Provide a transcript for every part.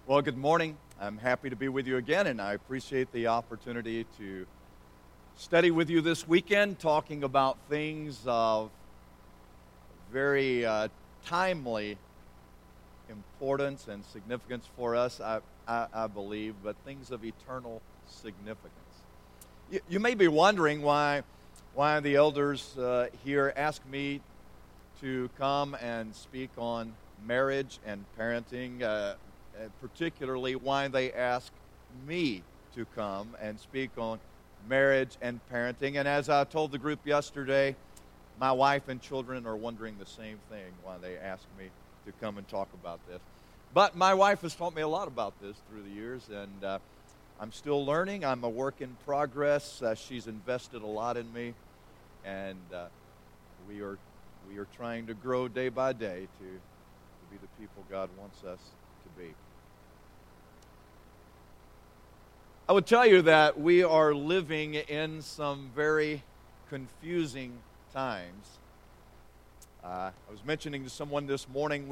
Well, good morning. I'm happy to be with you again, and I appreciate the opportunity to study with you this weekend, talking about things of very timely importance and significance for us, I believe, but things of eternal significance. You may be wondering why the elders here ask me to come and speak on marriage and parenting, particularly why they ask me to come and speak on marriage and parenting. And as I told the group yesterday, my wife and children are wondering the same thing, why they ask me to come and talk about this. But my wife has taught me a lot about this through the years, and I'm still learning. I'm a work in progress. She's invested a lot in me, and we are trying to grow day by day to be the people God wants us to be. I would tell you that we are living in some very confusing times. I was mentioning to someone this morning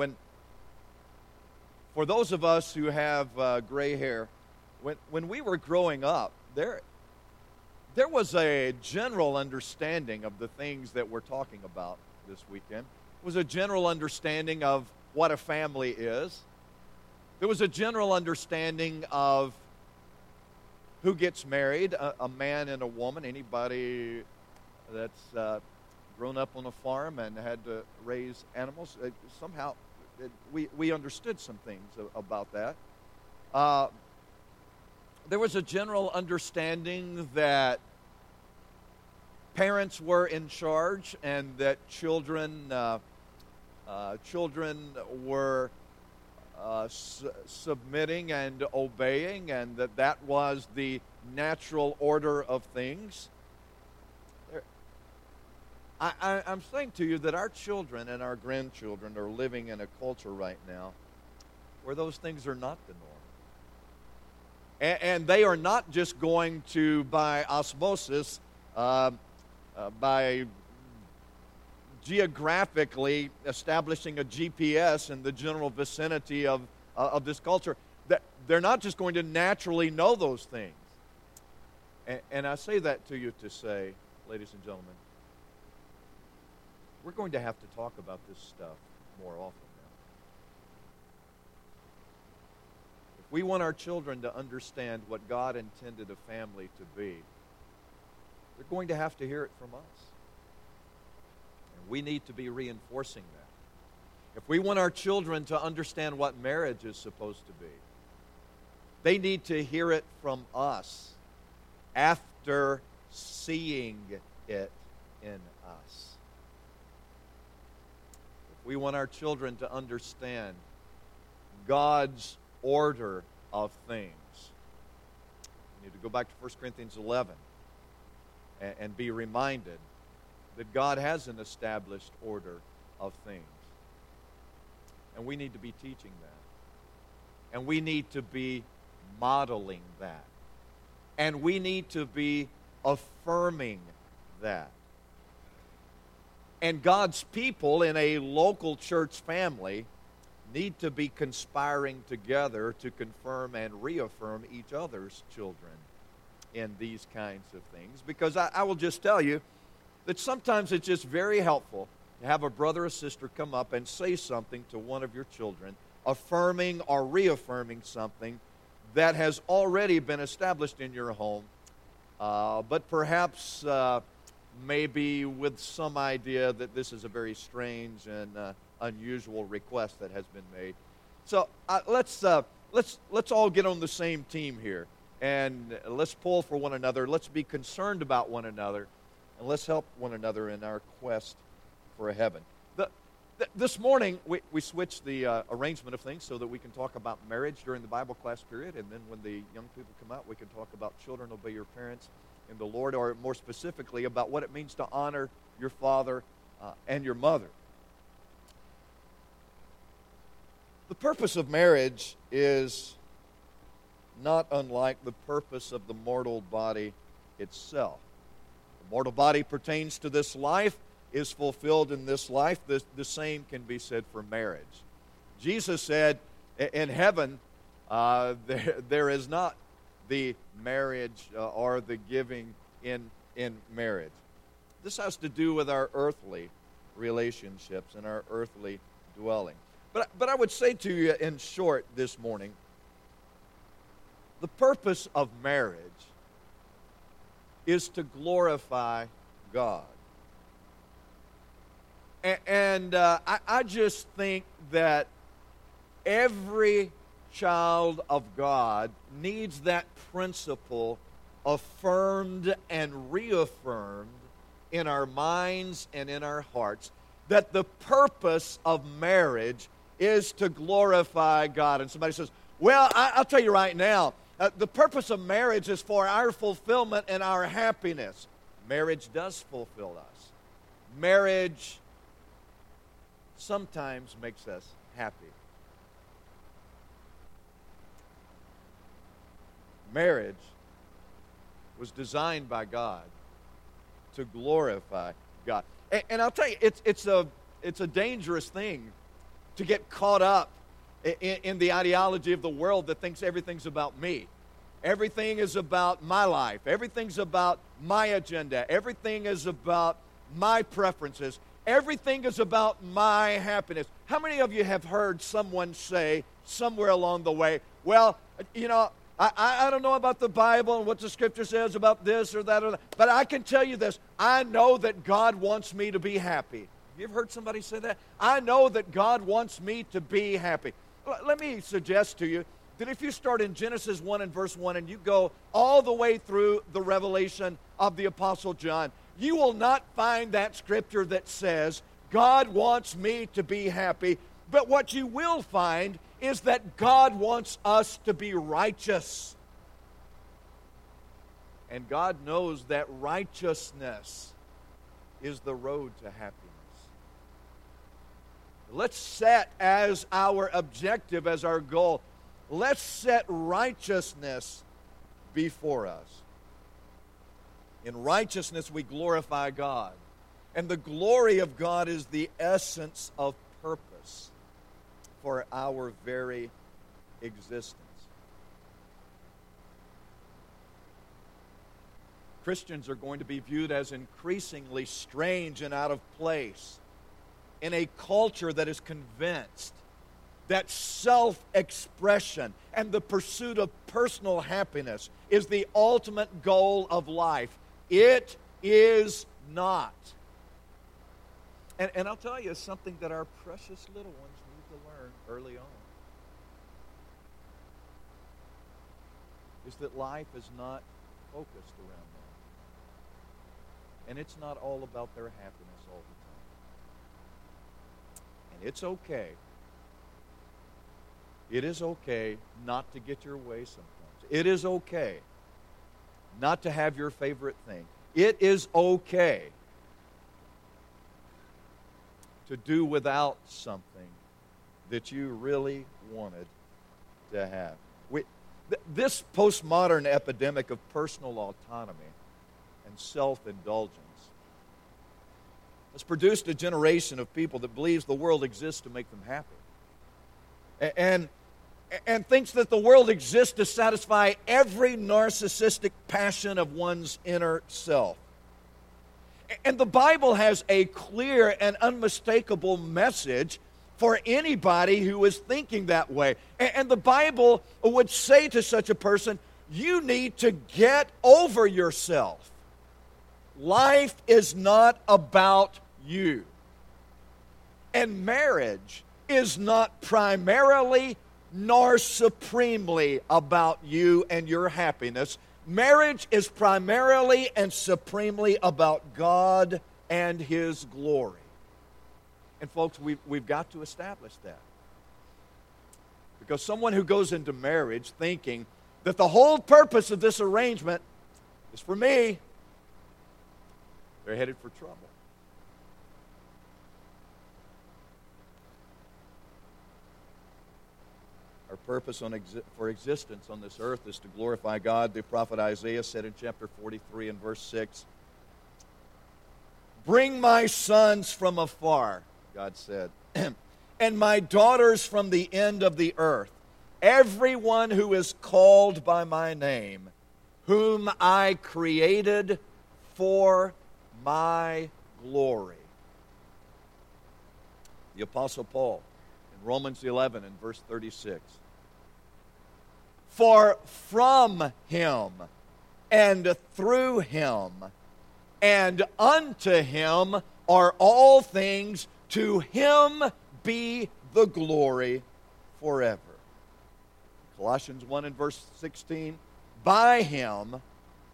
for those of us who have gray hair, when we were growing up, there was a general understanding of the things that we're talking about this weekend. It was a general understanding of what a family is. There was a general understanding of who gets married, a man and a woman. Anybody that's grown up on a farm and had to raise animals, somehow we understood some things about that. There was a general understanding that parents were in charge and that children were submitting and obeying, and that was the natural order of things. I'm saying to you that our children and our grandchildren are living in a culture right now where those things are not the norm. And they are not just going to, by osmosis, by geographically establishing a GPS in the general vicinity of this culture, that they're not just going to naturally know those things. And I say that to you to say, ladies and gentlemen, we're going to have to talk about this stuff more often now. If we want our children to understand what God intended a family to be, they're going to have to hear it from us. We need to be reinforcing that. If we want our children to understand what marriage is supposed to be, they need to hear it from us after seeing it in us. If we want our children to understand God's order of things, we need to go back to 1 Corinthians 11 and be reminded that God has an established order of things. And we need to be teaching that. And we need to be modeling that. And we need to be affirming that. And God's people in a local church family need to be conspiring together to confirm and reaffirm each other's children in these kinds of things. Because I will just tell you, that sometimes it's just very helpful to have a brother or sister come up and say something to one of your children, affirming or reaffirming something that has already been established in your home, but perhaps maybe with some idea that this is a very strange and unusual request that has been made. So let's all get on the same team here, and let's pull for one another. Let's be concerned about one another. And let's help one another in our quest for a heaven. This morning, we switched the arrangement of things so that we can talk about marriage during the Bible class period, and then when the young people come out, we can talk about children obey your parents in the Lord, or more specifically about what it means to honor your father and your mother. The purpose of marriage is not unlike the purpose of the mortal body itself. Mortal body pertains to this life, is fulfilled in this life. The same can be said for marriage. Jesus said in heaven, There is not the marriage or the giving in marriage. This has to do with our earthly relationships and our earthly dwelling. But I would say to you in short this morning, the purpose of marriage is to glorify God. And I just think that every child of God needs that principle affirmed and reaffirmed in our minds and in our hearts, that the purpose of marriage is to glorify God. And somebody says, well, I'll tell you right now, the purpose of marriage is for our fulfillment and our happiness. Marriage does fulfill us. Marriage sometimes makes us happy. Marriage was designed by God to glorify God. And I'll tell you, it's a dangerous thing to get caught up in the ideology of the world that thinks everything's about me. Everything is about my life. Everything's about my agenda. Everything is about my preferences. Everything is about my happiness. How many of you have heard someone say somewhere along the way, well, you know, I don't know about the Bible and what the Scripture says about this or that, but I can tell you this. I know that God wants me to be happy. Have you ever heard somebody say that? I know that God wants me to be happy. Let me suggest to you that if you start in Genesis 1 and verse 1 and you go all the way through the revelation of the Apostle John, you will not find that Scripture that says, God wants me to be happy. But what you will find is that God wants us to be righteous. And God knows that righteousness is the road to happiness. Let's set as our objective, as our goal, let's set righteousness before us. In righteousness we glorify God. And the glory of God is the essence of purpose for our very existence. Christians are going to be viewed as increasingly strange and out of place in a culture that is convinced that self-expression and the pursuit of personal happiness is the ultimate goal of life. It is not. And I'll tell you something that our precious little ones need to learn early on is that life is not focused around them. And it's not all about their happiness all the time. And it's okay. It is okay not to get your way sometimes. It is okay not to have your favorite thing. It is okay to do without something that you really wanted to have. This postmodern epidemic of personal autonomy and self-indulgence has produced a generation of people that believes the world exists to make them happy. And thinks that the world exists to satisfy every narcissistic passion of one's inner self. And the Bible has a clear and unmistakable message for anybody who is thinking that way. And the Bible would say to such a person, you need to get over yourself. Life is not about you. And marriage is not primarily nor supremely about you and your happiness. Marriage is primarily and supremely about God and His glory. And folks, we've got to establish that. Because someone who goes into marriage thinking that the whole purpose of this arrangement is for me, they're headed for trouble. Our purpose for existence on this earth is to glorify God. The prophet Isaiah said in chapter 43 and verse 6, bring my sons from afar, God said, and my daughters from the end of the earth, everyone who is called by my name, whom I created for my glory. The Apostle Paul in Romans 11 and verse 36. For from him and through him and unto him are all things, to him be the glory forever. Colossians 1 and verse 16, by him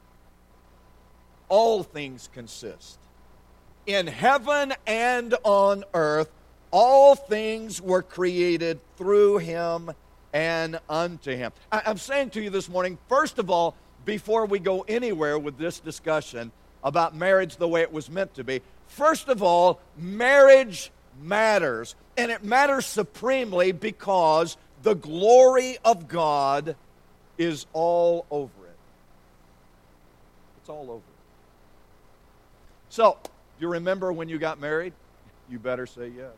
all things consist. In heaven and on earth, all things were created through him and unto him. I'm saying to you this morning, first of all, before we go anywhere with this discussion about marriage the way it was meant to be, first of all, marriage matters. And it matters supremely because the glory of God is all over it. It's all over it. So, you remember when you got married? You better say yes.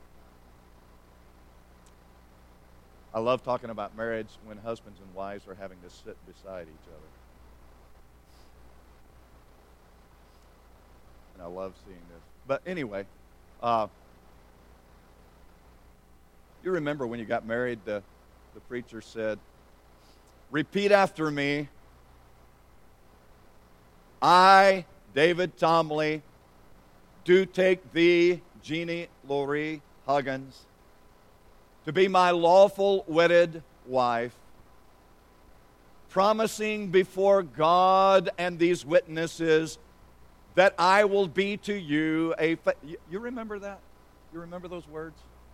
I love talking about marriage when husbands and wives are having to sit beside each other. And I love seeing this. But anyway, you remember when you got married, the preacher said, repeat after me. I, David Tomley, do take thee, Jeannie Laurie Huggins, to be my lawful wedded wife, promising before God and these witnesses that I will be to you a... You remember that? You remember those words?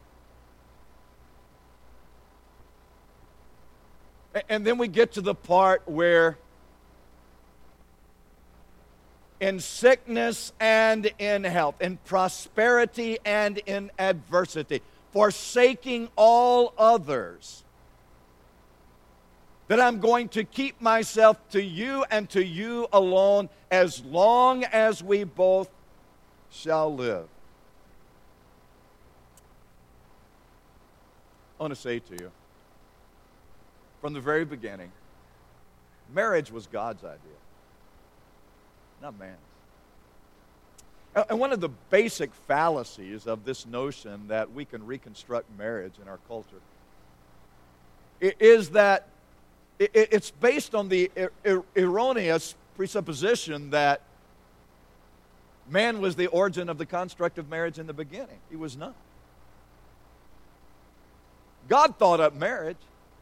And then we get to the part where in sickness and in health, in prosperity and in adversity, forsaking all others, that I'm going to keep myself to you and to you alone as long as we both shall live. I want to say to you, from the very beginning, marriage was God's idea, not man's. And one of the basic fallacies of this notion that we can reconstruct marriage in our culture is that it's based on the erroneous presupposition that man was the origin of the construct of marriage in the beginning. He was not. God thought up marriage.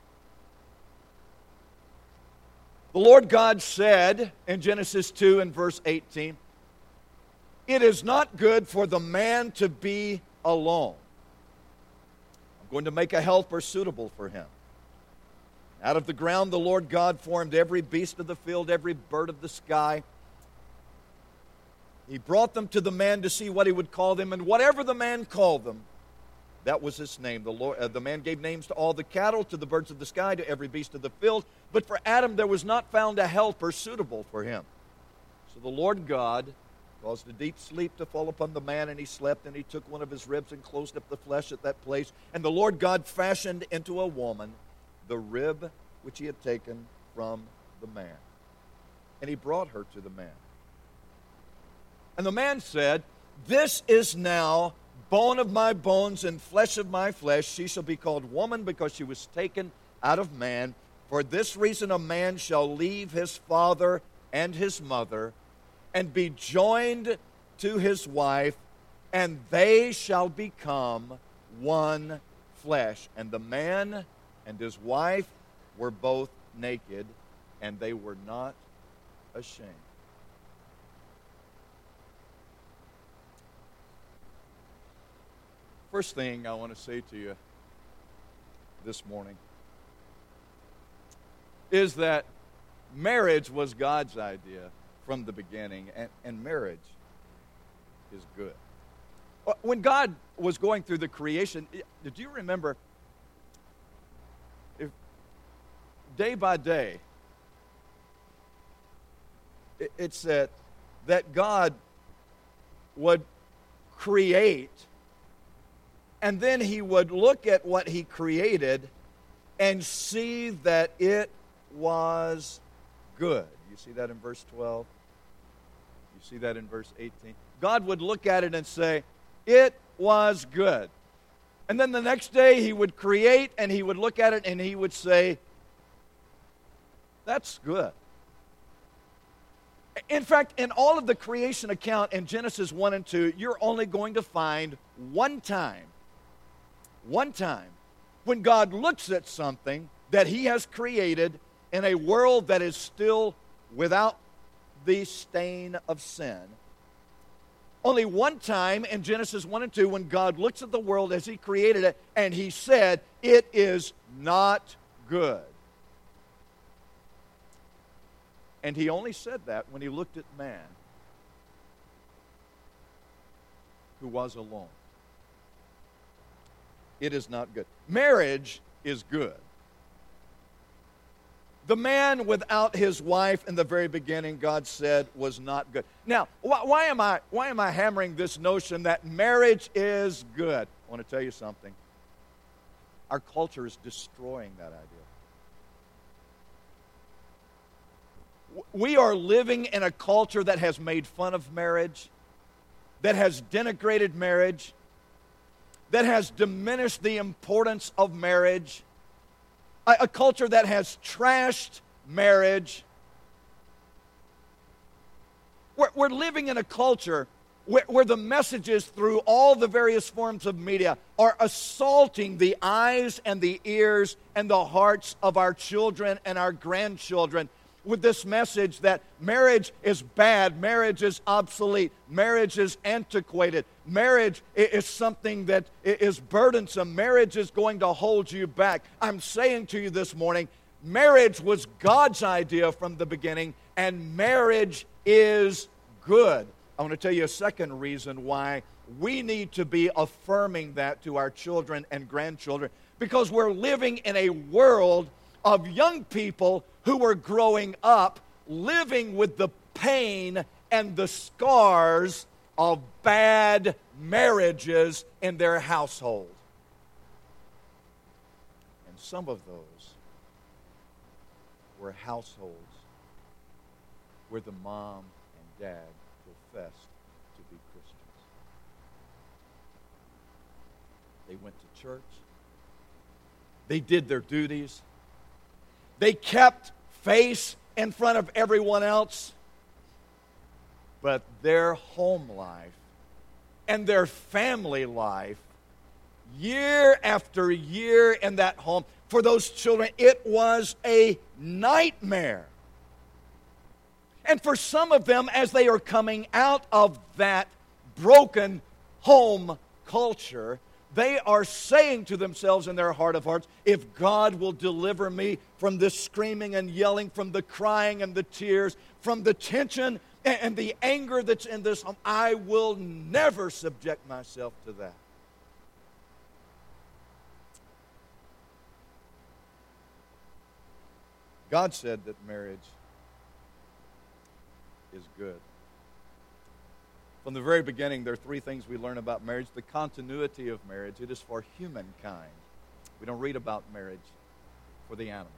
The Lord God said in Genesis 2 and verse 18, it is not good for the man to be alone. I'm going to make a helper suitable for him. Out of the ground the Lord God formed every beast of the field, every bird of the sky. He brought them to the man to see what he would call them, and whatever the man called them, that was his name. The man gave names to all the cattle, to the birds of the sky, to every beast of the field. But for Adam there was not found a helper suitable for him. So the Lord God caused a deep sleep to fall upon the man, and he slept, and he took one of his ribs and closed up the flesh at that place. And the Lord God fashioned into a woman the rib which he had taken from the man. And he brought her to the man. And the man said, this is now bone of my bones and flesh of my flesh. She shall be called woman because she was taken out of man. For this reason a man shall leave his father and his mother and be joined to his wife, and they shall become one flesh. And the man and his wife were both naked, and they were not ashamed. First thing I want to say to you this morning is that marriage was God's idea from the beginning, and marriage is good. When God was going through the creation, did you remember, if day by day, it said that God would create, and then he would look at what he created, and see that it was good. You see that in verse 12? You see that in verse 18? God would look at it and say, it was good. And then the next day he would create and he would look at it and he would say, that's good. In fact, in all of the creation account in Genesis 1 and 2, you're only going to find one time when God looks at something that he has created in a world that is still without the stain of sin. Only one time in Genesis 1 and 2 when God looks at the world as he created it and he said, it is not good. And he only said that when he looked at man who was alone. It is not good. Marriage is good. The man without his wife in the very beginning, God said, was not good. Now, why am I hammering this notion that marriage is good? I want to tell you something. Our culture is destroying that idea. We are living in a culture that has made fun of marriage, that has denigrated marriage, that has diminished the importance of marriage, a culture that has trashed marriage. We're living in a culture where the messages through all the various forms of media are assaulting the eyes and the ears and the hearts of our children and our grandchildren with this message that marriage is bad, marriage is obsolete, marriage is antiquated, marriage is something that is burdensome, marriage is going to hold you back. I'm saying to you this morning, marriage was God's idea from the beginning, and marriage is good. I want to tell you a second reason why we need to be affirming that to our children and grandchildren, because we're living in a world of young people who are growing up living with the pain and the scars of bad marriages in their household. And some of those were households where the mom and dad professed to be Christians. They went to church. They did their duties. They kept face in front of everyone else. But their home life and their family life, year after year in that home, for those children, it was a nightmare. And for some of them, as they are coming out of that broken home culture, they are saying to themselves in their heart of hearts, if God will deliver me from this screaming and yelling, from the crying and the tears, from the tension and the anger that's in this home, I will never subject myself to that. God said that marriage is good. From the very beginning, there are three things we learn about marriage. The continuity of marriage. It is for humankind. We don't read about marriage for the animals.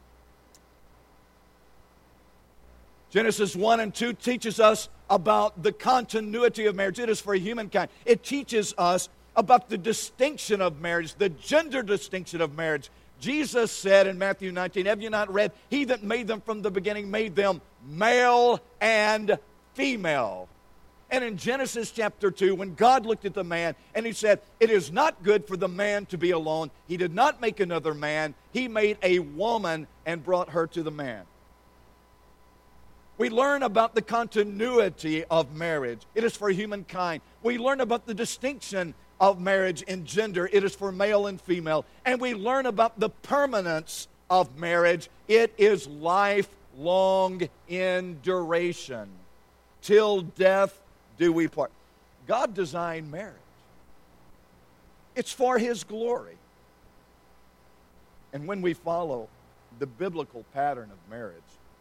Genesis 1 and 2 teaches us about the continuity of marriage. It is for humankind. It teaches us about the distinction of marriage, the gender distinction of marriage. Jesus said in Matthew 19, have you not read, he that made them from the beginning made them male and female. And in Genesis chapter 2, when God looked at the man and he said, it is not good for the man to be alone. He did not make another man. He made a woman and brought her to the man. We learn about the continuity of marriage. It is for humankind. We learn about the distinction of marriage in gender. It is for male and female. And we learn about the permanence of marriage. It is lifelong in duration. Till death do we part. God designed marriage. It's for his glory. And when we follow the biblical pattern of marriage,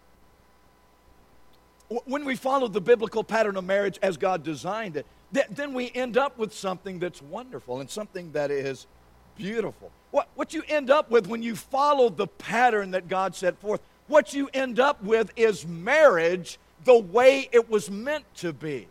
as God designed it, then we end up with something that's wonderful and something that is beautiful. What you end up with when you follow the pattern that God set forth, what you end up with is marriage the way it was meant to be.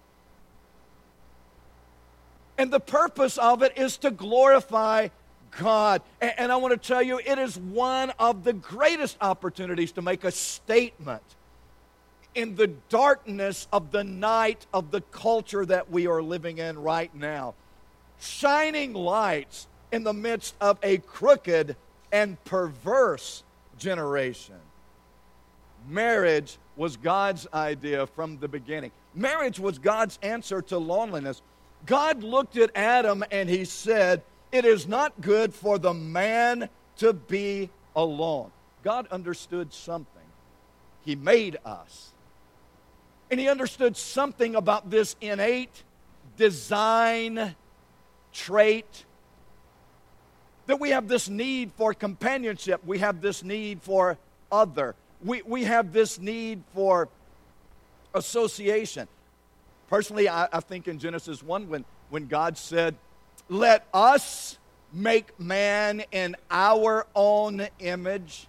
And the purpose of it is to glorify God. And I want to tell you, it is one of the greatest opportunities to make a statement in the darkness of the night of the culture that we are living in right now. Shining lights in the midst of a crooked and perverse generation. Marriage was God's idea from the beginning. Marriage was God's answer to loneliness. God looked at Adam and he said, "It is not good for the man to be alone." God understood something. He made us. And he understood something about this innate design trait that we have this need for companionship. We have this need for other. We have this need for association. Personally, I think in Genesis 1 when God said, "Let us make man in our own image."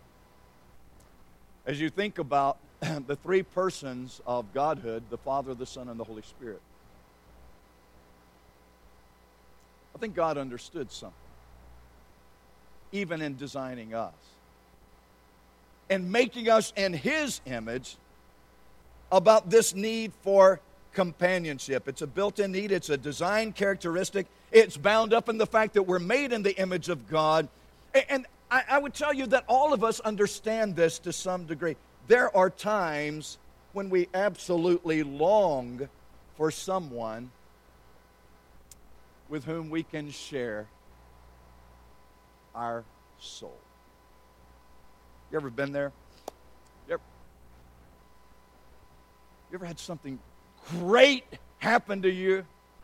As you think about the three persons of Godhood, the Father, the Son, and the Holy Spirit, I think God understood something, even in designing us and making us in His image, about this need for companionship. It's a built-in need. It's a design characteristic. It's bound up in the fact that we're made in the image of God. And I would tell you that all of us understand this to some degree. There are times when we absolutely long for someone with whom we can share our soul. You ever been there? You ever had something great happen to you?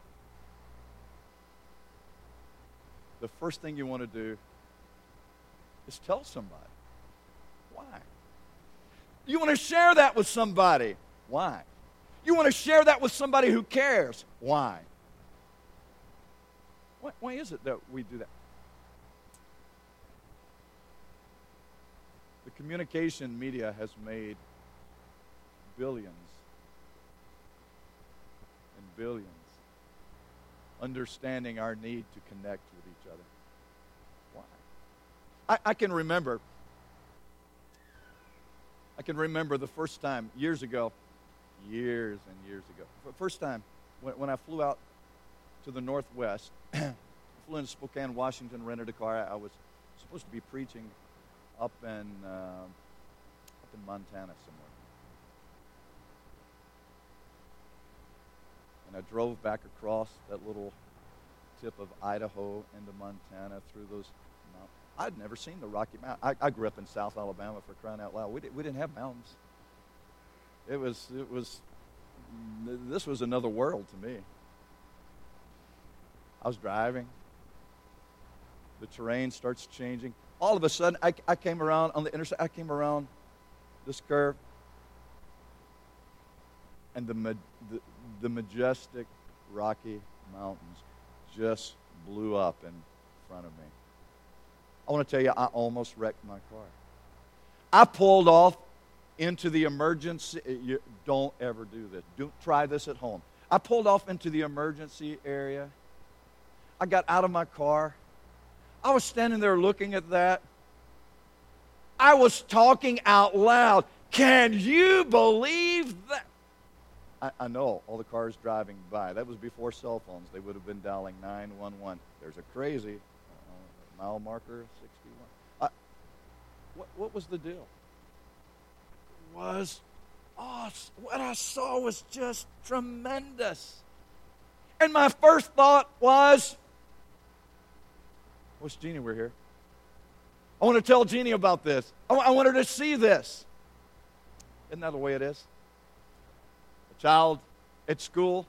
The first thing you want to do is tell somebody. Why? You want to share that with somebody. Why? You want to share that with somebody who cares. Why? Why is it that we do that? The communication media has made billions and billions understanding our need to connect with each other. Why? I can remember the first time, years and years ago, the first time when I flew out to the Northwest, flew into Spokane, Washington, rented a car. I was supposed to be preaching up in Montana somewhere. And I drove back across that little tip of Idaho into Montana through those mountains. I'd never seen the Rocky Mountains. I grew up in South Alabama, for crying out loud. We didn't have mountains. This was another world to me. I was driving. The terrain starts changing. All of a sudden, I came around on the interstate. I came around this curve, and the majestic Rocky Mountains just blew up in front of me. I want to tell you, I almost wrecked my car. I pulled off into the emergency. Don't ever do this. Don't try this at home. I pulled off into the emergency area. I got out of my car. I was standing there looking at that. I was talking out loud. Can you believe that? I know all the cars driving by. That was before cell phones. They would have been dialing 911. There's a crazy mile marker 61. What was the deal? What I saw was just tremendous. And my first thought was, wish Jeannie were here. I want to tell Jeannie about this. I want her to see this. Isn't that the way it is? A child at school,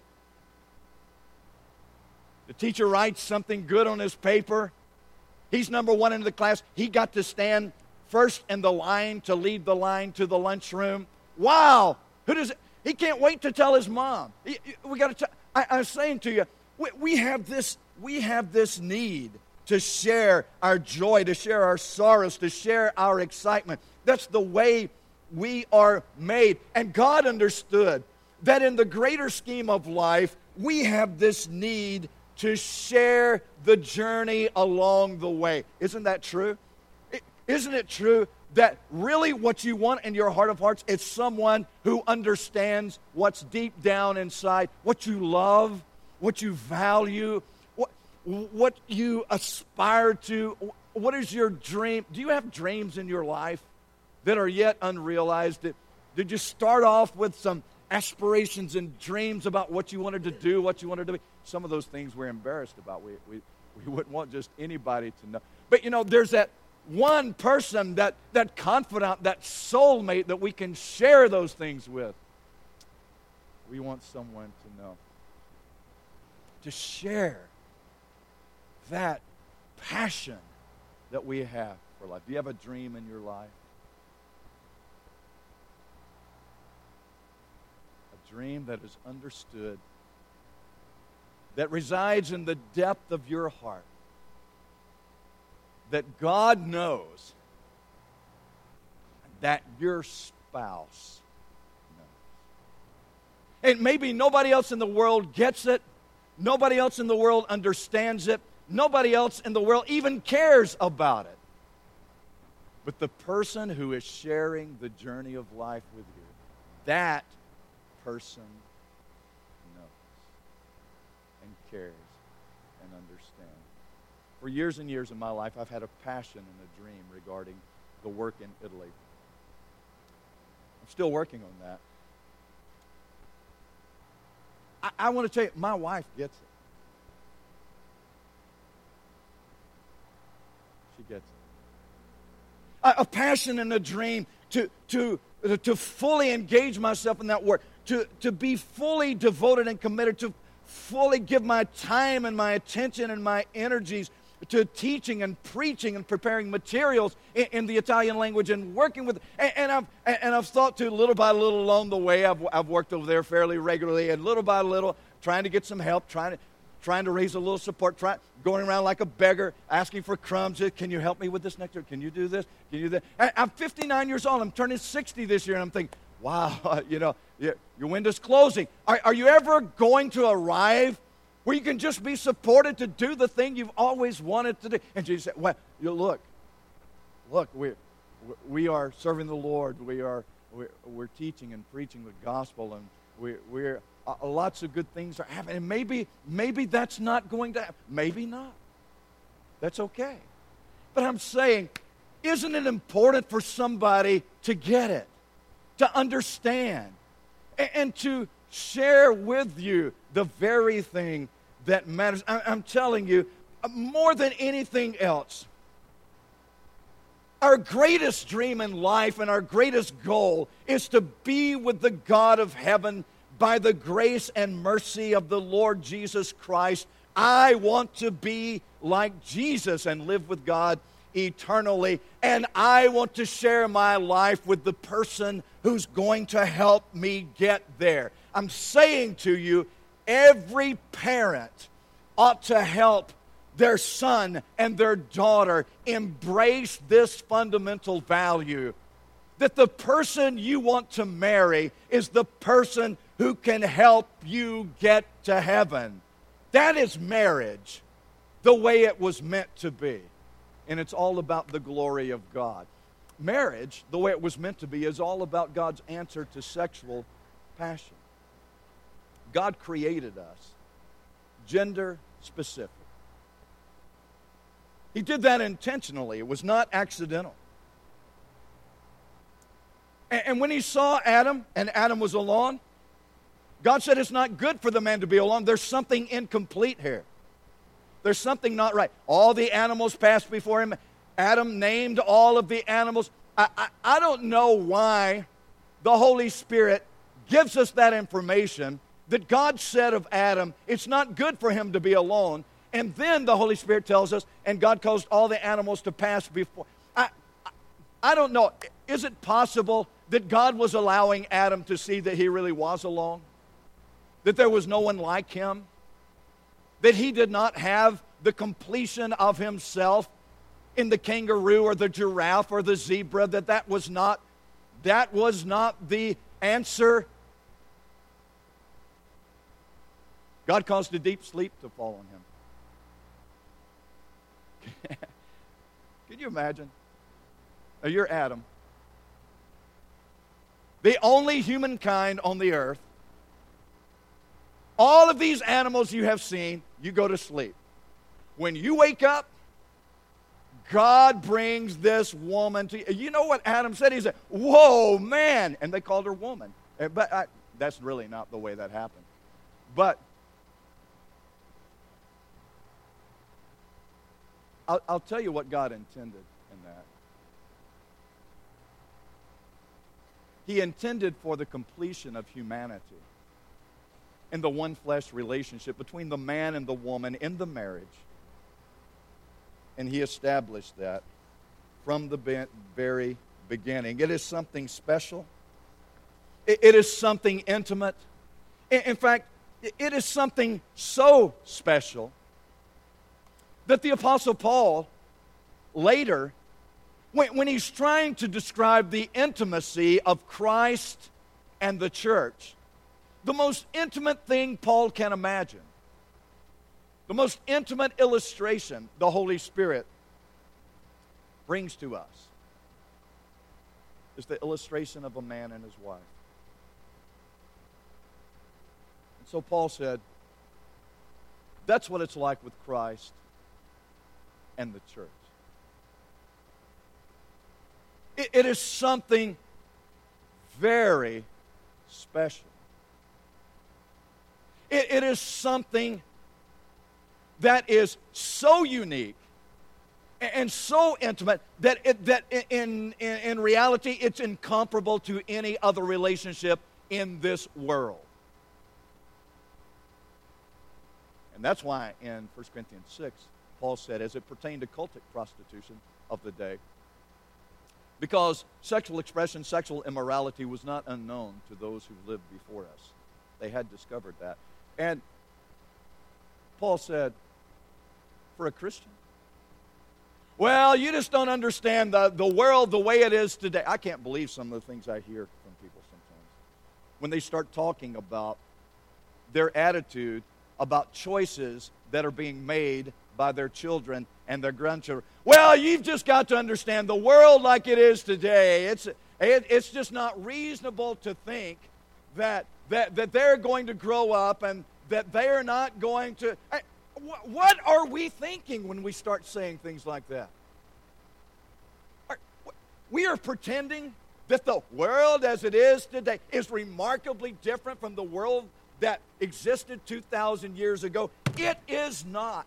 the teacher writes something good on his paper. He's number one in the class. He got to stand first in the line to lead the line to the lunchroom. Wow! He can't wait to tell his mom. We got to. I'm saying to you, we have this need to share our joy, to share our sorrows, to share our excitement. That's the way we are made. And God understood that in the greater scheme of life, we have this need to share the journey along the way. Isn't that true? Isn't it true that really what you want in your heart of hearts is someone who understands what's deep down inside, what you love, what you value, what you aspire to? What is your dream? Do you have dreams in your life that are yet unrealized? Did you start off with some aspirations and dreams about what you wanted to do, what you wanted to be? Some of those things we're embarrassed about. We wouldn't want just anybody to know. But, there's that one person, that confidant, that soulmate that we can share those things with. We want someone to know. To share that passion that we have for life. Do you have a dream in your life? A dream that is understood, that resides in the depth of your heart, that God knows, that your spouse knows. And maybe nobody else in the world gets it, nobody else in the world understands it, nobody else in the world even cares about it. But the person who is sharing the journey of life with you, that person knows and cares and understands. For years and years in my life, I've had a passion and a dream regarding the work in Italy. I'm still working on that. I want to tell you, my wife gets it. She gets it. A passion and a dream to fully engage myself in that work, to be fully devoted and committed, to fully give my time and my attention and my energies to teaching and preaching and preparing materials in the Italian language and working with, and I've thought to little by little along the way. I've worked over there fairly regularly, and little by little trying to get some help, trying to raise a little support, going around like a beggar, asking for crumbs. Can you help me with this next year? Can you do this? Can you do that? I'm 59 years old. I'm turning 60 this year, and I'm thinking, wow, your window's closing. Are you ever going to arrive where you can just be supported to do the thing you've always wanted to do? And she said, well, look, we are serving the Lord. We're teaching and preaching the gospel, and we're lots of good things are happening. And maybe that's not going to happen. Maybe not. That's okay. But I'm saying, isn't it important for somebody to get it, to understand, and to share with you the very thing that matters? I'm telling you, more than anything else, our greatest dream in life and our greatest goal is to be with the God of heaven by the grace and mercy of the Lord Jesus Christ. I want to be like Jesus and live with God eternally, and I want to share my life with the person who's going to help me get there. I'm saying to you, every parent ought to help their son and their daughter embrace this fundamental value, that the person you want to marry is the person who can help you get to heaven. That is marriage, the way it was meant to be. And it's all about the glory of God. Marriage, the way it was meant to be, is all about God's answer to sexual passion. God created us gender specific. He did that intentionally. It was not accidental. And when he saw Adam, and Adam was alone, God said it's not good for the man to be alone. There's something incomplete here. There's something not right. All the animals passed before him. Adam named all of the animals. I don't know why the Holy Spirit gives us that information that God said of Adam, it's not good for him to be alone. And then the Holy Spirit tells us, and God caused all the animals to pass before. I don't know. Is it possible that God was allowing Adam to see that he really was alone? That there was no one like him? That he did not have the completion of himself in the kangaroo or the giraffe or the zebra, that was not the answer. God caused a deep sleep to fall on him. Can you imagine? You're Adam, the only humankind on the earth. All of these animals you have seen, you go to sleep. When you wake up, God brings this woman to you. You know what Adam said? He said, "Whoa, man." And they called her woman. But that's really not the way that happened. But I'll tell you what God intended in that. He intended for the completion of humanity in the one flesh relationship between the man and the woman in the marriage. And he established that from the very beginning. It is something special. It is something intimate. In fact, it is something so special that the Apostle Paul later, when he's trying to describe the intimacy of Christ and the church, the most intimate thing Paul can imagine, the most intimate illustration the Holy Spirit brings to us, is the illustration of a man and his wife. And so Paul said, that's what it's like with Christ and the church. It is something very special. It is something that is so unique and so intimate that in reality it's incomparable to any other relationship in this world. And that's why in 1 Corinthians 6, Paul said, as it pertained to cultic prostitution of the day, because sexual expression, sexual immorality was not unknown to those who lived before us. They had discovered that. And Paul said, for a Christian, well, you just don't understand the world the way it is today. I can't believe some of the things I hear from people sometimes when they start talking about their attitude about choices that are being made by their children and their grandchildren. Well, you've just got to understand the world like it is today. It's just not reasonable to think that they're going to grow up and that they're not going to... What are we thinking when we start saying things like that? We are pretending that the world as it is today is remarkably different from the world that existed 2,000 years ago. It is not.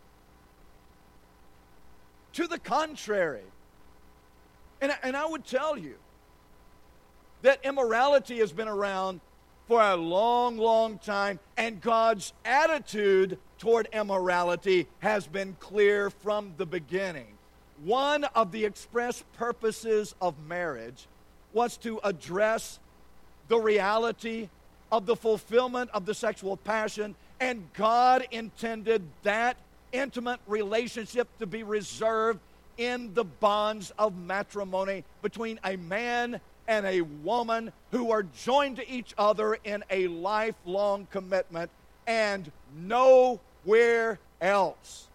To the contrary. And I would tell you that immorality has been around for a long, long time, and God's attitude toward immorality has been clear from the beginning. One of the express purposes of marriage was to address the reality of the fulfillment of the sexual passion, and God intended that intimate relationship to be reserved in the bonds of matrimony between a man and a woman who are joined to each other in a lifelong commitment and nowhere else.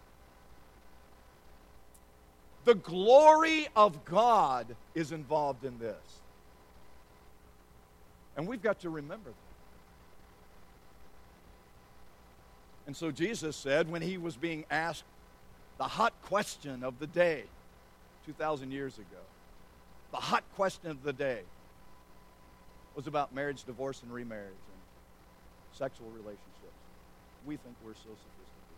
The glory of God is involved in this. And we've got to remember that. And so Jesus said, when he was being asked the hot question of the day 2,000 years ago, the hot question of the day was about marriage, divorce, and remarriage and sexual relationships. We think we're so sophisticated.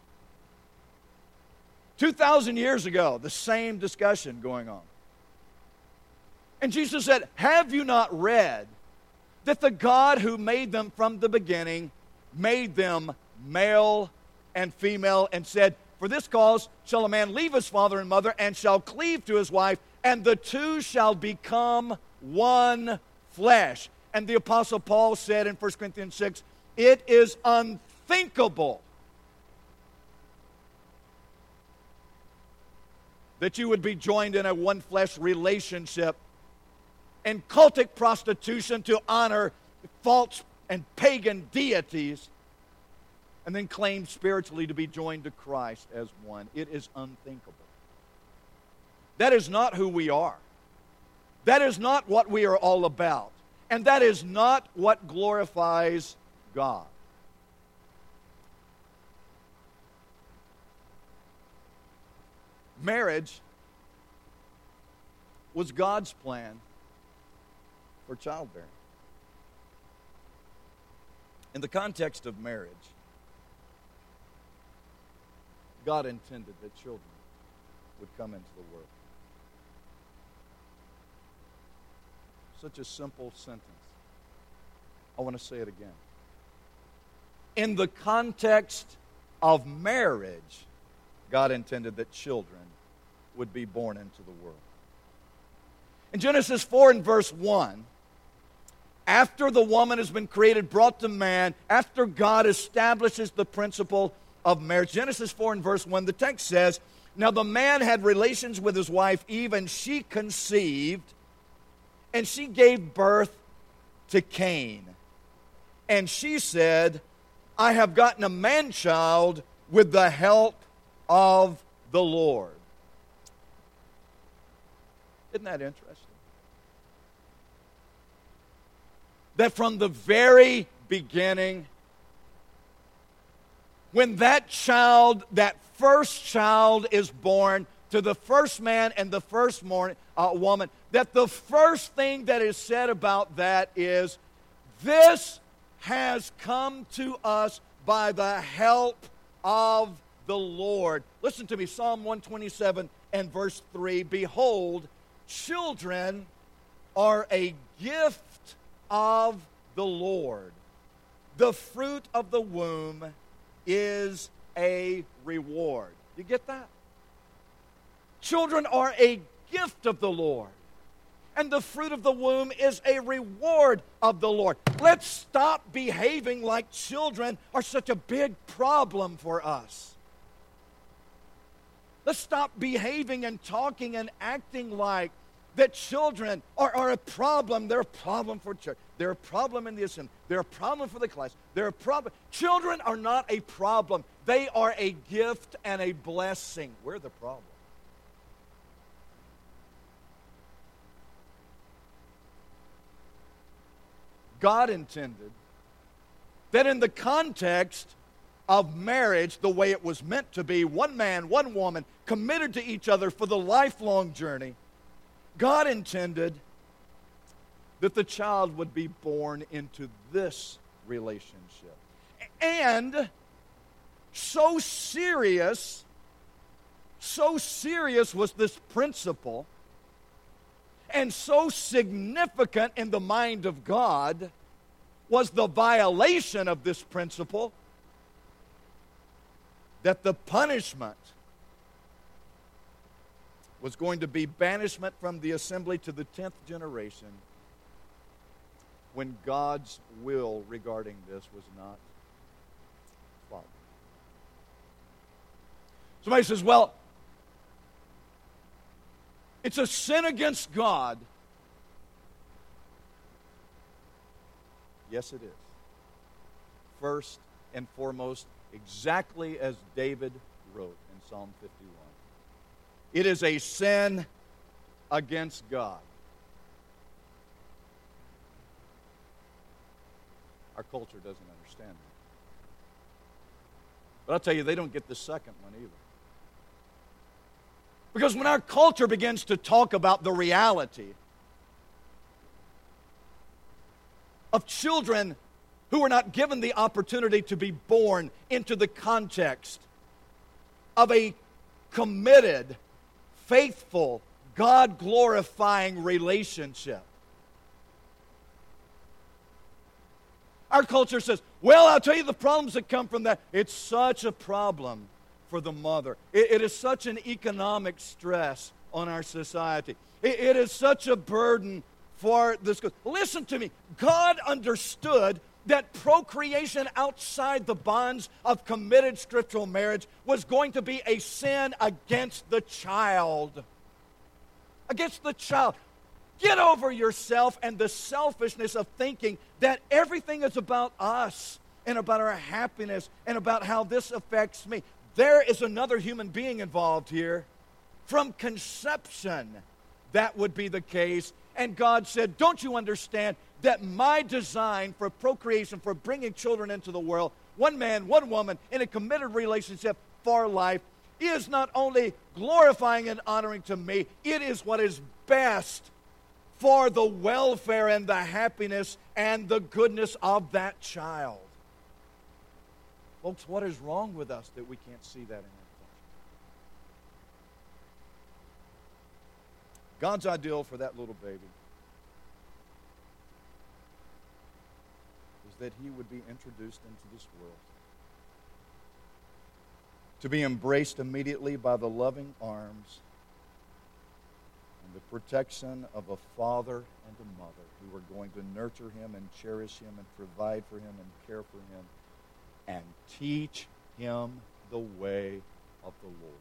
2,000 years ago, the same discussion going on. And Jesus said, have you not read that the God who made them from the beginning made them male and female, and said, for this cause shall a man leave his father and mother and shall cleave to his wife, and the two shall become one flesh. And the Apostle Paul said in 1 Corinthians 6, it is unthinkable that you would be joined in a one-flesh relationship and cultic prostitution to honor false and pagan deities, and then claim spiritually to be joined to Christ as one. It is unthinkable. That is not who we are. That is not what we are all about. And that is not what glorifies God. Marriage was God's plan for childbearing. In the context of marriage, God intended that children would come into the world. Such a simple sentence. I want to say it again. In the context of marriage, God intended that children would be born into the world. In Genesis 4 and verse 1, after the woman has been created, brought to man, after God establishes the principle of marriage, Genesis 4 and verse 1, the text says, "Now the man had relations with his wife Eve, and she conceived, and she gave birth to Cain. And she said, I have gotten a man-child with the help of the Lord." Isn't that interesting? That from the very beginning, when that child, that first child is born to the first man and the first woman, that the first thing that is said about that is, this has come to us by the help of the Lord. Listen to me, Psalm 127 and verse 3, "Behold, children are a gift of the Lord. The fruit of the womb is a reward." You get that? Children are a gift of the Lord, and the fruit of the womb is a reward of the Lord. Let's stop behaving like children are such a big problem for us. Let's stop behaving and talking and acting like that children are a problem. They're a problem for church. They're a problem in the assembly. They're a problem for the class. They're a problem. Children are not a problem. They are a gift and a blessing. We're the problem. God intended that in the context of marriage, the way it was meant to be, one man, one woman, committed to each other for the lifelong journey, God intended that the child would be born into this relationship. And so serious was this principle, and so significant in the mind of God was the violation of this principle, that the punishment was going to be banishment from the assembly to the 10th generation, when God's will regarding this was not followed. Somebody says, well, it's a sin against God. Yes, it is. First and foremost, exactly as David wrote in Psalm 51. It is a sin against God. Our culture doesn't understand that. But I'll tell you, they don't get the second one either. Because when our culture begins to talk about the reality of children who are not given the opportunity to be born into the context of a committed, faithful, God-glorifying relationship, our culture says, well, I'll tell you the problems that come from that. It's such a problem for the mother. It is such an economic stress on our society. It is such a burden for this. Listen to me. God understood that procreation outside the bonds of committed scriptural marriage was going to be a sin against the child. Against the child. Get over yourself and the selfishness of thinking that everything is about us and about our happiness and about how this affects me. There is another human being involved here. From conception, that would be the case. And God said, don't you understand that my design for procreation, for bringing children into the world, one man, one woman, in a committed relationship for life, is not only glorifying and honoring to me, it is what is best for the welfare and the happiness and the goodness of that child. Folks, what is wrong with us that we can't see that in our culture? God's ideal for that little baby is that he would be introduced into this world, to be embraced immediately by the loving arms and the protection of a father and a mother who are going to nurture him and cherish him and provide for him and care for him and teach him the way of the Lord.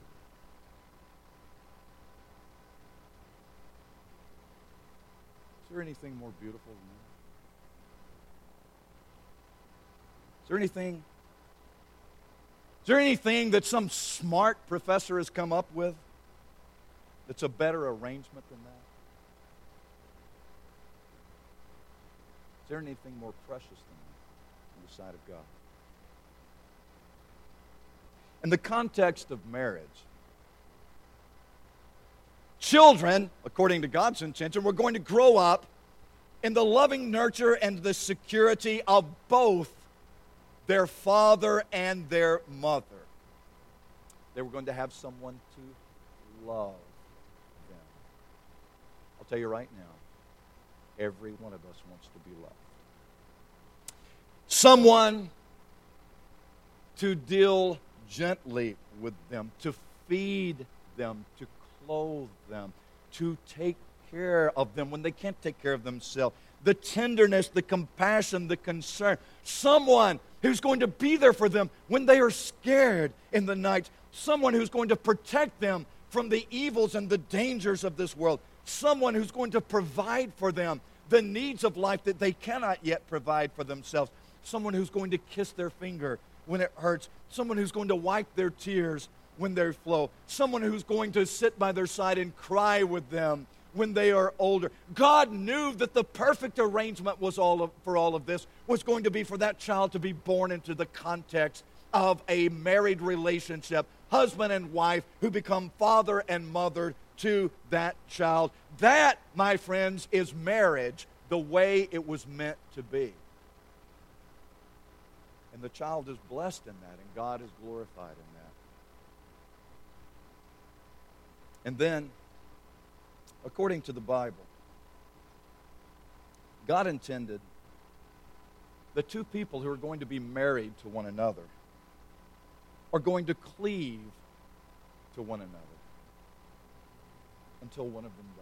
Is there anything more beautiful than that? Is there anything that some smart professor has come up with that's a better arrangement than that? Is there anything more precious than that in the sight of God? In the context of marriage, children, according to God's intention, were going to grow up in the loving nurture and the security of both their father and their mother. They were going to have someone to love them. I'll tell you right now, every one of us wants to be loved. Someone to deal gently with them, to feed them, to clothe them, to take care of them when they can't take care of themselves. The tenderness, the compassion, the concern. Someone who's going to be there for them when they are scared in the night. Someone who's going to protect them from the evils and the dangers of this world. Someone who's going to provide for them the needs of life that they cannot yet provide for themselves. Someone who's going to kiss their finger when it hurts. Someone who's going to wipe their tears when they flow. Someone who's going to sit by their side and cry with them when they are older. God knew that the perfect arrangement was for all of this was going to be for that child to be born into the context of a married relationship, husband and wife who become father and mother to that child. That, my friends, is marriage the way it was meant to be. And the child is blessed in that, and God is glorified in that. And then, according to the Bible, God intended the two people who are going to be married to one another are going to cleave to one another until one of them dies.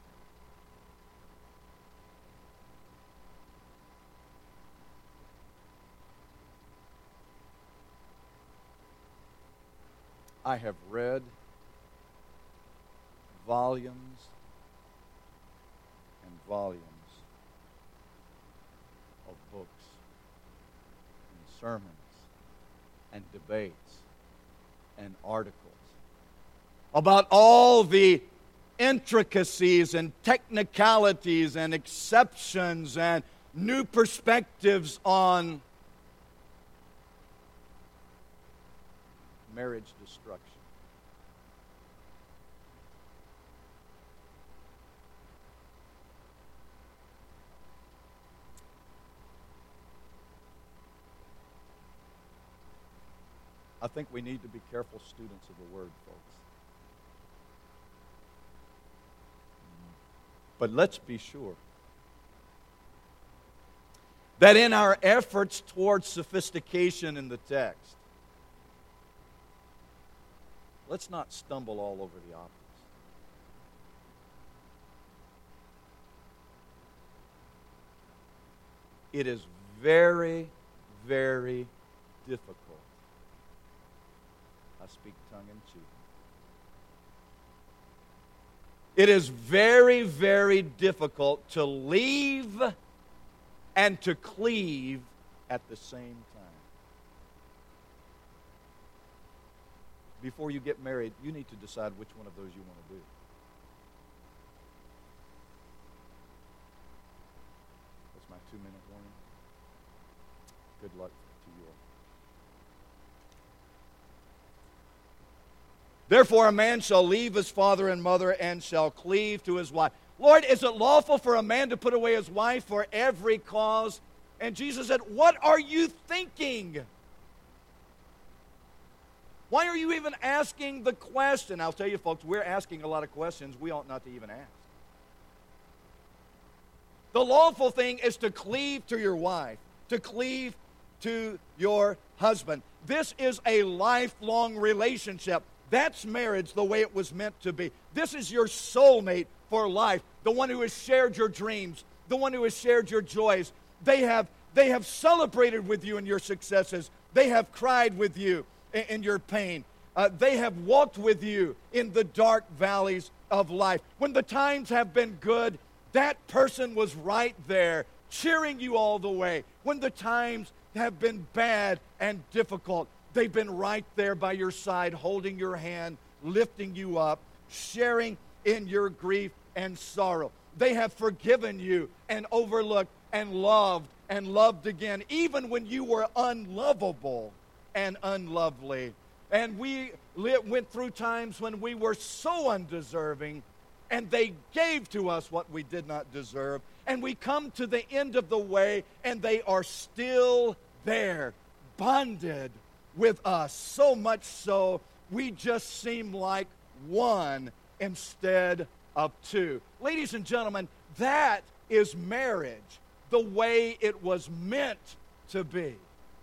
I have read volumes and volumes of books and sermons and debates and articles about all the intricacies and technicalities and exceptions and new perspectives on marriage destruction. I think we need to be careful students of the Word, folks. But let's be sure that in our efforts towards sophistication in the text, let's not stumble all over the obvious. It is very, very difficult. I speak tongue in cheek. It is very, very difficult to leave and to cleave at the same time. Before you get married, you need to decide which one of those you want to do. That's my 2-minute warning. Good luck to you all. Therefore, a man shall leave his father and mother and shall cleave to his wife. Lord, is it lawful for a man to put away his wife for every cause? And Jesus said, what are you thinking? Why are you even asking the question? I'll tell you, folks, we're asking a lot of questions we ought not to even ask. The lawful thing is to cleave to your wife, to cleave to your husband. This is a lifelong relationship. That's marriage the way it was meant to be. This is your soulmate for life, the one who has shared your dreams, the one who has shared your joys. They have celebrated with you in your successes. They have cried with you in your pain. They have walked with you in the dark valleys of life. When the times have been good, that person was right there, cheering you all the way. When the times have been bad and difficult, they've been right there by your side, holding your hand, lifting you up, sharing in your grief and sorrow. They have forgiven you and overlooked and loved again, even when you were unlovable and unlovely. And we went through times when we were so undeserving, and they gave to us what we did not deserve. And we come to the end of the way, and they are still there, bonded with us, so much so we just seem like one instead of two. Ladies and gentlemen, that is marriage, the way it was meant to be.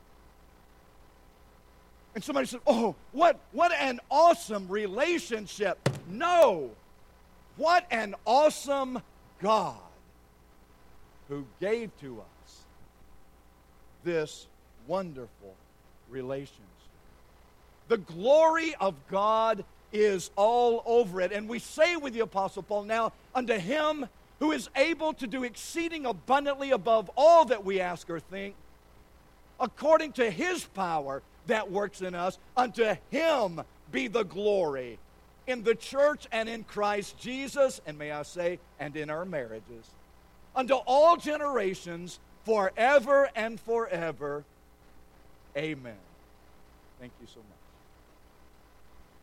And somebody said, oh, what an awesome relationship. No, what an awesome God who gave to us this wonderful relationship. The glory of God is all over it. And we say with the Apostle Paul, now unto him who is able to do exceeding abundantly above all that we ask or think, according to his power that works in us, unto him be the glory in the church and in Christ Jesus, and may I say, and in our marriages, unto all generations, forever and forever. Amen. Thank you so much.